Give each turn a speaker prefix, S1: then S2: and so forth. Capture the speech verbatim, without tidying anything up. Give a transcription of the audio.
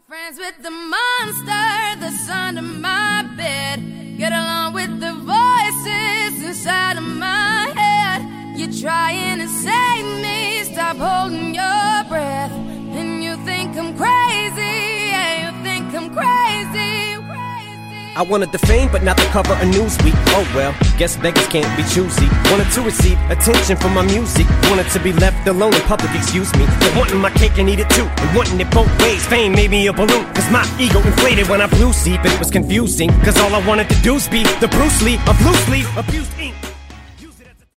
S1: Friends with the monster that's under my bed. Get along with the voices inside of my head. You're trying to save me, stop holding your breath. And you think I'm crazy, yeah, you think I'm crazy, crazy.
S2: I wanted the fame, but not the cover of Newsweek. Oh well, guess beggars can't be choosy. Wanted to receive attention from my music. Wanted to be left alone in public, excuse me. But wanting my cake and eat it too, and wanting it both ways. Fame made me a balloon, cause my ego inflated when I flew sleep. And it was confusing, cause all I wanted to do was be the Bruce Lee of loosely abused ink.